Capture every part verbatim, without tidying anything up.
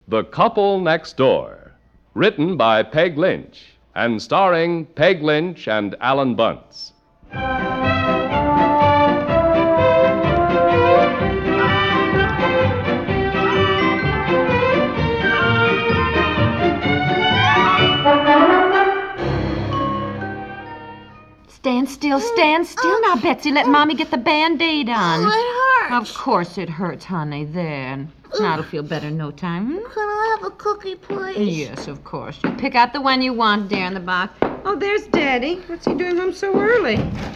The Couple Next Door, written by Peg Lynch and starring Peg Lynch and Alan Bunce. Stand still, stand still. Now, Betsy, let Mommy get the Band-Aid on. Oh, it hurts. Of course it hurts, honey. There. Now it'll feel better in no time. Hmm? Can I have a cookie, please? Yes, of course. You pick out the one you want, dear, in the box. Oh, there's Daddy. What's he doing home so early?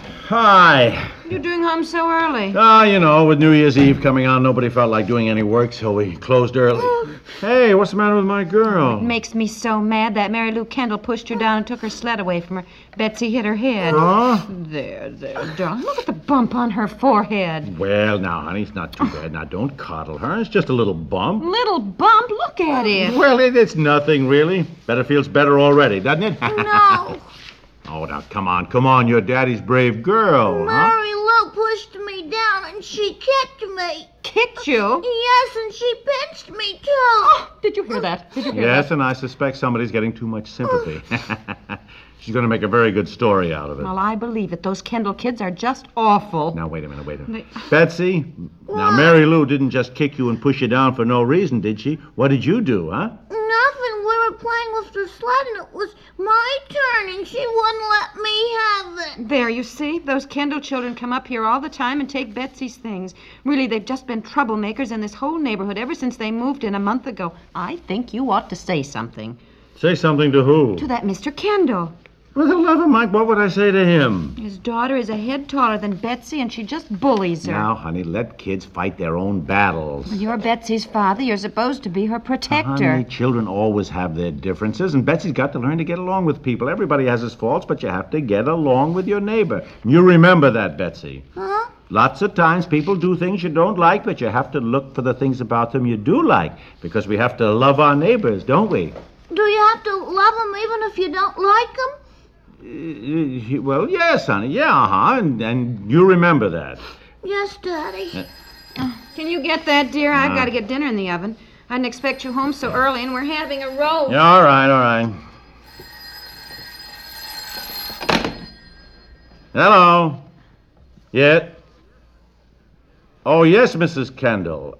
Hi. You're doing home so early. Ah, you know, with New Year's Eve coming on, nobody felt like doing any work, so we closed early. Hey, what's the matter with my girl? It makes me so mad that Mary Lou Kendall pushed her down and took her sled away from her. Betsy hit her head. Huh? There, there, darling. Look at the bump on her forehead. Well, now, honey, it's not too bad. Now, don't coddle her. It's just a little bump. Little bump? Look at it. Well, it, it's nothing, really. Better feels better already, doesn't it? No. Oh, now, come on, come on. You're Daddy's brave girl, huh? Mary Lou pushed me down and she kicked me. Kicked you? Yes, and she pinched me, too. Oh, did you hear that? Did you hear Yes, that? and I suspect somebody's getting too much sympathy. She's going to make a very good story out of it. Well, I believe it. Those Kendall kids are just awful. Now, wait a minute, wait a minute. Betsy, now, Mary Lou didn't just kick you and push you down for no reason, did she? What did you do, huh? Nothing. We were playing with the sled and it was my turn and she wouldn't let me have it. There, you see? Those Kendall children come up here all the time and take Betsy's things. Really, they've just been troublemakers in this whole neighborhood ever since they moved in a month ago. I think you ought to say something. Say something to who? To that Mister Kendall. For the love of Mike, what would I say to him? His daughter is a head taller than Betsy, and she just bullies her. Now, honey, let kids fight their own battles. You're Betsy's father. You're supposed to be her protector. Honey, children always have their differences, and Betsy's got to learn to get along with people. Everybody has his faults, but you have to get along with your neighbor. You remember that, Betsy. Huh? Lots of times people do things you don't like, but you have to look for the things about them you do like, because we have to love our neighbors, don't we? Do you have to love them even if you don't like them? Uh, well, yes, honey. Yeah, uh-huh. And, and you remember that. Yes, Daddy. Can you get that, dear? I've Uh. got to get dinner in the oven. I didn't expect you home so early, and we're having a roast. Yeah, all right, all right. Hello. Yeah. Oh, yes, Missus Kendall.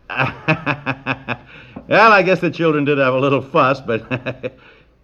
Well, I guess the children did have a little fuss, but...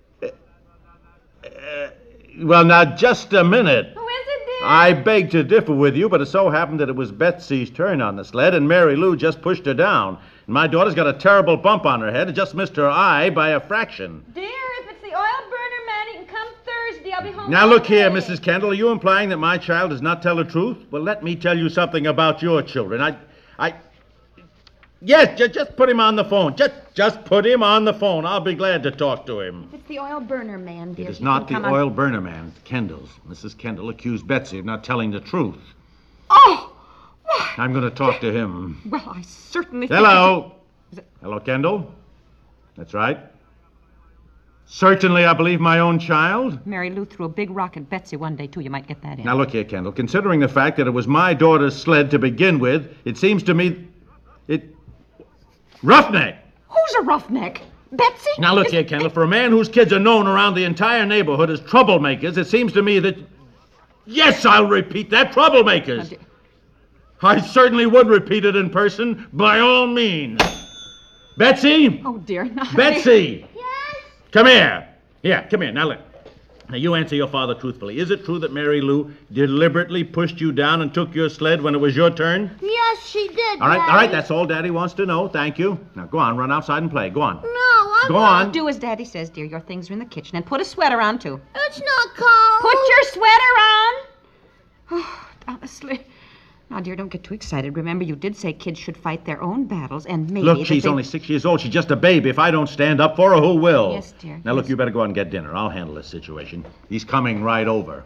Well, now, just a minute. Who is it, dear? I beg to differ with you, but it so happened that it was Betsy's turn on the sled, and Mary Lou just pushed her down. And my daughter's got a terrible bump on her head. It just missed her eye by a fraction. Dear, if it's the oil burner man, he can come Thursday. I'll be home. Now, look Monday. here, Missus Kendall. Are you implying that my child does not tell the truth? Well, let me tell you something about your children. I... I... Yes, ju- just put him on the phone. Just, just put him on the phone. I'll be glad to talk to him. It's the oil burner man, dear. It is He not the can come oil on... burner man. It's Kendall's. Missus Kendall accused Betsy of not telling the truth. Oh! Why? I'm going to talk to him. Well, I certainly think Hello. Is it- Hello, Kendall. That's right. Certainly, I believe my own child. Mary Lou threw a big rock at Betsy one day, too. You might get that in. Now, look here, Kendall. Considering the fact that it was my daughter's sled to begin with, it seems to me... It... Roughneck! Who's a roughneck? Betsy? Now, look here, Kendall. For a man whose kids are known around the entire neighborhood as troublemakers, it seems to me that... Yes, I'll repeat that, troublemakers. dear. I certainly would repeat it in person, by all means. Betsy? Oh, dear. Not Betsy! Yes? Come here. Here, come here. Now, look. Now, you answer your father truthfully. Is it true that Mary Lou deliberately pushed you down and took your sled when it was your turn? Yes, she did, All right, Daddy. all right. That's all Daddy wants to know. Thank you. Now, go on. Run outside and play. Go on. No, I'm Go not. on. Do as Daddy says, dear. Your things are in the kitchen. And put a sweater on, too. It's not cold. Put your sweater on! Oh, honestly. Now, dear, don't get too excited. Remember, you did say kids should fight their own battles, and maybe... Look, that she's they- only six years old. She's just a baby. If I don't stand up for her, who will? Yes, dear, Now, look, yes. you better go out and get dinner. I'll handle this situation. He's coming right over.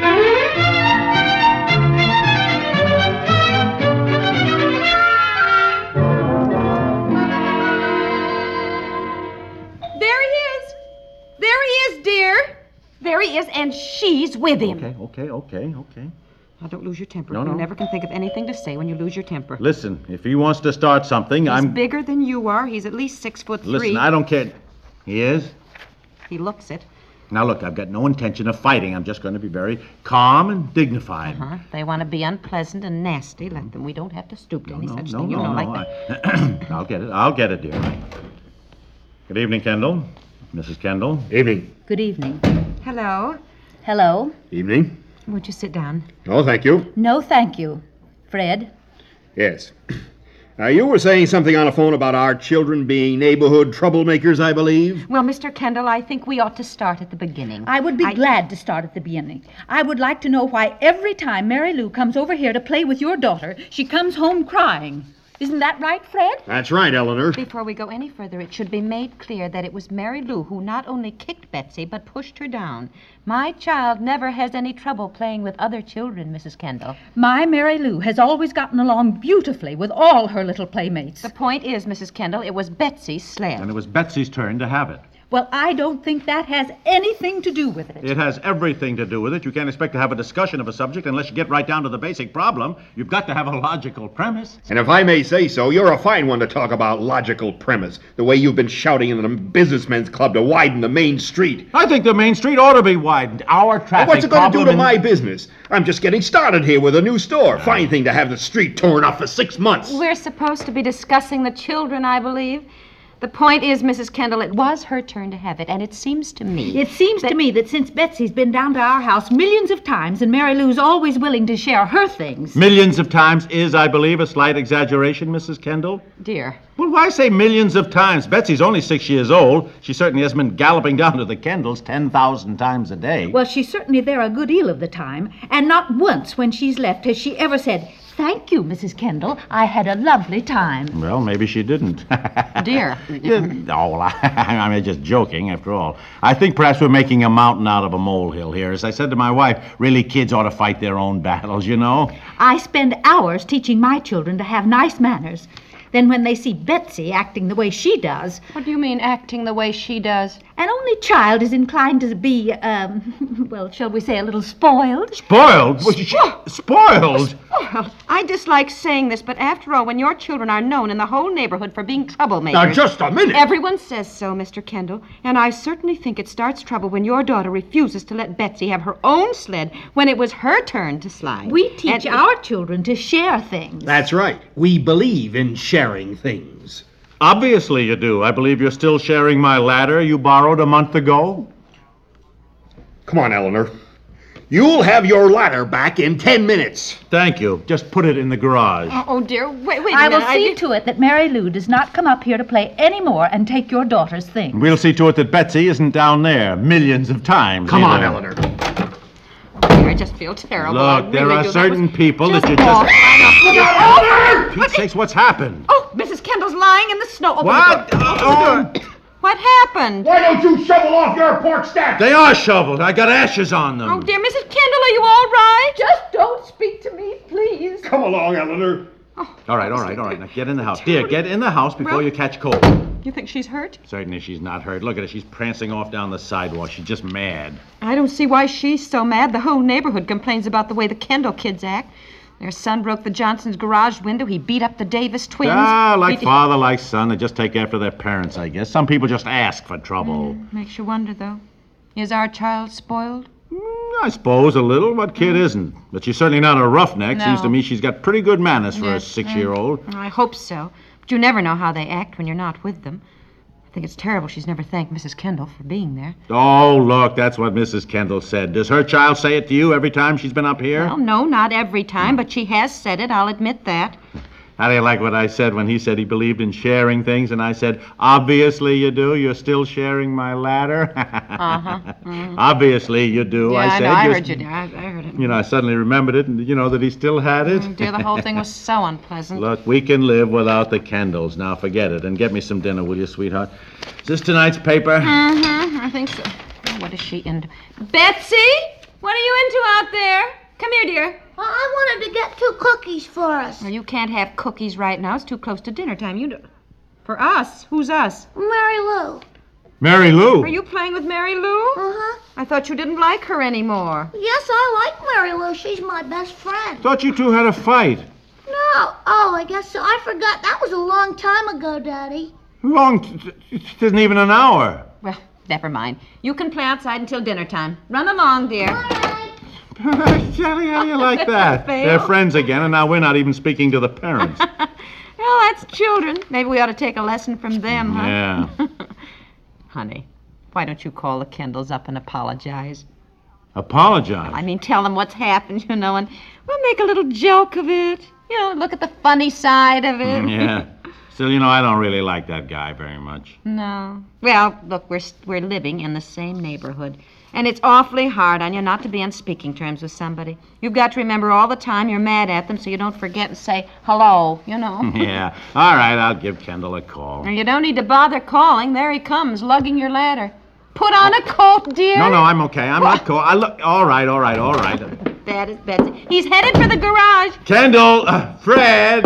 There he is! There he is, dear! There he is, and she's with him. Okay, okay, okay, okay. Now, don't lose your temper. No, you no. never can think of anything to say when you lose your temper. Listen, if he wants to start something, He's I'm... bigger than you are. He's at least six foot three. Listen, I don't care. He is? He looks it. Now, look, I've got no intention of fighting. I'm just going to be very calm and dignified. Uh-huh. They want to be unpleasant and nasty. Let them. We don't have to stoop to No, any no, such no, thing. You no, know, no. like that. I... I'll get it. I'll get it, dear. Good evening, Kendall. Missus Kendall. Evening. Good evening. Hello. Hello. Evening. Won't you sit down? Oh, thank you. No, thank you. Fred? Yes. Uh, you were saying something on the phone about our children being neighborhood troublemakers, I believe? Well, Mister Kendall, I think we ought to start at the beginning. I would be I- glad to start at the beginning. I would like to know why every time Mary Lou comes over here to play with your daughter, she comes home crying. Isn't that right, Fred? That's right, Eleanor. Before we go any further, it should be made clear that it was Mary Lou who not only kicked Betsy, but pushed her down. My child never has any trouble playing with other children, Missus Kendall. My Mary Lou has always gotten along beautifully with all her little playmates. The point is, Missus Kendall, it was Betsy's sled. And it was Betsy's turn to have it. Well, I don't think that has anything to do with it. It has everything to do with it. You can't expect to have a discussion of a subject unless you get right down to the basic problem. You've got to have a logical premise. And if I may say so, you're a fine one to talk about logical premise, the way you've been shouting in the businessmen's club to widen the main street. I think the main street ought to be widened. Our traffic What's it going to do problem to in- my business? I'm just getting started here with a new store. Fine thing to have the street torn up for six months. We're supposed to be discussing the children, I believe. The point is, Missus Kendall, it was her turn to have it, and it seems to me... It seems to me that since Betsy's been down to our house millions of times and Mary Lou's always willing to share her things... Millions of times is, I believe, a slight exaggeration, Missus Kendall. Dear. Well, why say millions of times? Betsy's only six years old. She certainly hasn't been galloping down to the Kendalls ten thousand times a day. Well, she's certainly there a good deal of the time, and not once when she's left has she ever said, "Thank you, Missus Kendall. I had a lovely time." Well, maybe she didn't. Dear. Yeah, no, well, I, I'm just joking, after all. I think perhaps we're making a mountain out of a molehill here. As I said to my wife, really, kids ought to fight their own battles, you know? I spend hours teaching my children to have nice manners. Then when they see Betsy acting the way she does, What do you mean, acting the way she does? an only child is inclined to be, um, well, shall we say a little spoiled? Spoiled? What, she- Spoiled? Well, I dislike saying this, but after all, when your children are known in the whole neighborhood for being troublemakers... Now, just a minute. Everyone says so, Mister Kendall, and I certainly think it starts trouble when your daughter refuses to let Betsy have her own sled when it was her turn to slide. We teach And- our children to share things. That's right. We believe in sharing things. Obviously you do. I believe you're still sharing my ladder you borrowed a month ago. Come on, Eleanor. You'll have your ladder back in ten minutes. Thank you. Just put it in the garage. Oh, oh, dear, wait, wait a I minute. will see to it that Mary Lou does not come up here to play any more and take your daughter's things. We'll see to it that Betsy isn't down there millions of times. Come on, either. Eleanor. I just feel terrible. I Look, there really are do. That certain was people that you awful. just... I know. Pete's sakes, what's happened? Oh, Missus Kendall's lying in the snow. Open What? The door. Open Oh. the door. What happened? Why don't you shovel off your porch steps? They are shoveled. I got ashes on them. Oh, dear, Missus Kendall, are you all right? Just don't speak to me, please. Come along, Eleanor. All right, all right, all right. Now get in the house. Dear, get in the house before Well- you catch cold. You think she's hurt? Certainly she's not hurt. Look at her. She's prancing off down the sidewalk. She's just mad. I don't see why she's so mad. The whole neighborhood complains about the way the Kendall kids act. Their son broke the Johnsons' garage window. He beat up the Davis twins. Ah, like He- father, like son. They just take after their parents, I guess. Some people just ask for trouble. Makes you wonder, though. Is our child spoiled? Mm, I suppose a little. What kid isn't? But she's certainly not a roughneck. No. Seems to me she's got pretty good manners for a Yes, six-year-old. I hope so. But you never know how they act when you're not with them. I think it's terrible she's never thanked Missus Kendall for being there. Oh, look, that's what Missus Kendall said. Does her child say it to you every time she's been up here? Well, no, not every time, but she has said it. I'll admit that. How do you like what I said when he said he believed in sharing things? And I said, obviously you do. You're still sharing my ladder. Uh-huh. Obviously you do. Yeah, I I, said. know. I Just- heard you, dear. I, I heard it. You know, I suddenly remembered it, and you know that he still had it. Mm, dear, the whole thing was so unpleasant. Look, we can live without the Kendalls. Now forget it, and get me some dinner, will you, sweetheart? Is this tonight's paper? Mm-hmm. I think so. Oh, what is she into? Betsy? What are you into out there? Come here, dear. I wanted to get two cookies for us. Well, you can't have cookies right now. It's too close to dinner time. You do. For us? Who's us? Mary Lou. Mary Lou. Are you playing with Mary Lou? Uh-huh. I thought you didn't like her anymore. Yes, I like Mary Lou. She's my best friend. Thought you two had a fight. No. Oh, I guess so. I forgot. That was a long time ago, Daddy. Long. T- it isn't even an hour. Well, never mind. You can play outside until dinner time. Run along, dear. All right. Sally, how do you like that? Fail. They're friends again, and now we're not even speaking to the parents. Well, that's children. Maybe we ought to take a lesson from them, huh? Yeah. Honey, why don't you call the Kendalls up and apologize? Apologize. I mean, tell them what's happened, you know, and we'll make a little joke of it. You know, look at the funny side of it. Yeah. Still, you know, I don't really like that guy very much. No. Well, look, we're we're living in the same neighborhood, and it's awfully hard on you not to be on speaking terms with somebody. You've got to remember all the time you're mad at them so you don't forget and say hello, you know. Yeah. All right, I'll give Kendall a call. And you don't need to bother calling. There he comes, lugging your ladder. Put on a coat, dear. No, no, I'm okay. I'm not cold. I look. All right, all right, all right. That is Betsy. He's headed for the garage. Kendall, uh, Fred,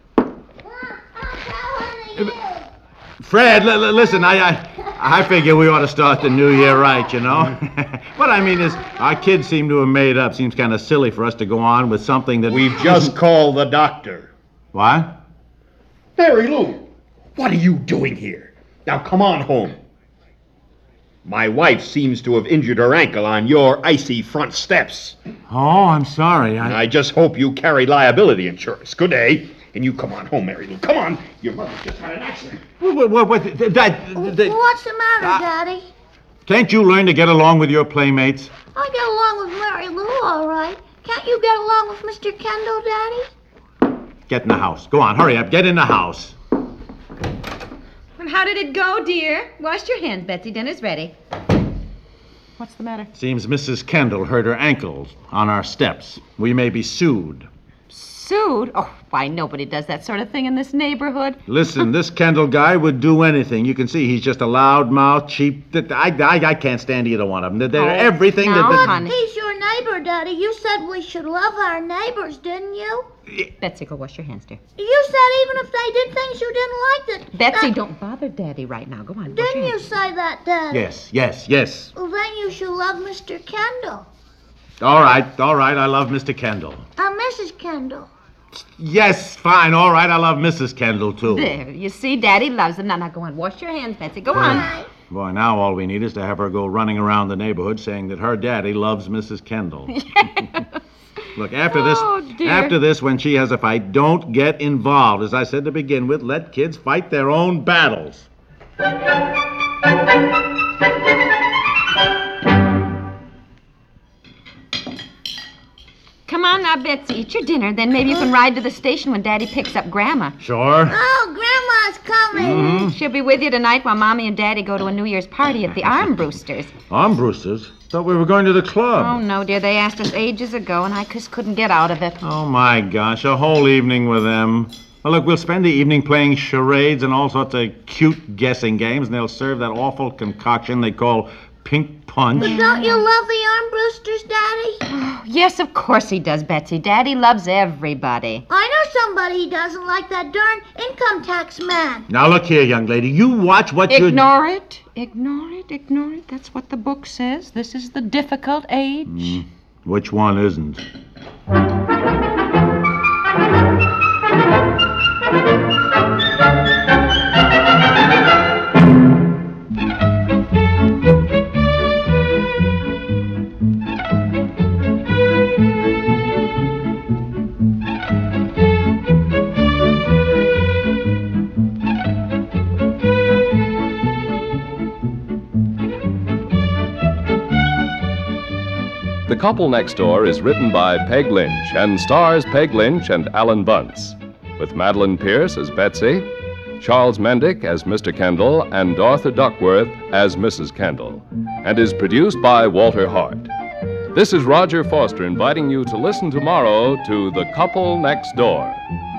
Fred. L- l- listen, I, I, I figure we ought to start the new year right, you know. What I mean is, our kids seem to have made up. Seems kind of silly for us to go on with something that We've just called the doctor. What? Mary Lou, what are you doing here? Now come on home. My wife seems to have injured her ankle on your icy front steps. Oh, I'm sorry. I. I just hope you carry liability insurance. Good day. And you come on home, Mary Lou. Come on. Your mother just had an accident. What? What? what that, that, that, What's the matter, Uh, Daddy? can't you learn to get along with your playmates? I get along with Mary Lou, all right. Can't you get along with Mister Kendall, Daddy? Get in the house. Go on, hurry up. Get in the house. And how did it go, dear? Wash your hands, Betsy. Dinner's ready. What's the matter? Seems Missus Kendall hurt her ankles on our steps. We may be sued. Sued? Oh, why, nobody does that sort of thing in this neighborhood. Listen, this Kendall guy would do anything. You can see he's just a loud-mouthed, cheap... I, I, I can't stand either one of them. They're Oh, everything now, that... honey. He's your neighbor, Daddy. You said we should love our neighbors, didn't you? Betsy, go wash your hands, dear. You said even if they did things you didn't like, that... Betsy, that- don't bother Daddy right now. Go on, wash your Didn't you hands. say that, Daddy? Yes, yes, yes. Well, then you should love Mister Kendall. All right, all right, I love Mister Kendall. Uh, Missus Kendall. Yes, fine, all right, I love Missus Kendall, too. There, you see, Daddy loves them. Now, now, go on, wash your hands, Betsy. Go on. Right. Boy, now all we need is to have her go running around the neighborhood saying that her daddy loves Missus Kendall. Look, after this, Oh, dear. after this, when she has a fight, don't get involved. As I said to begin with, let kids fight their own battles. Come on now, Betsy. Eat your dinner. Then maybe you can ride to the station when Daddy picks up Grandma. Sure. Oh, Grandma's coming. She'll be with you tonight while Mommy and Daddy go to a New Year's party at the Armbroosters. Armbroosters? Thought we were going to the Oh, club. no, dear. They asked us ages ago, and I just couldn't get out of it. Oh, my gosh, a whole evening with them. Well, look, we'll spend the evening playing charades and all sorts of cute guessing games, and they'll serve that awful concoction they call pink punch. But don't you love the Armbroosters, Daddy? Yes, of course he does, Betsy. Daddy loves everybody. I know somebody he doesn't like, that darn income tax man. Now, look here, young lady. You watch what you... Ignore it. Ignore it. Ignore it. That's what the book says. This is the difficult age. Which one isn't? The Couple Next Door is written by Peg Lynch and stars Peg Lynch and Alan Bunce, with Madeline Pierce as Betsy, Charles Mendick as Mister Kendall, and Dorothy Duckworth as Missus Kendall, and is produced by Walter Hart. This is Roger Foster inviting you to listen tomorrow to The Couple Next Door.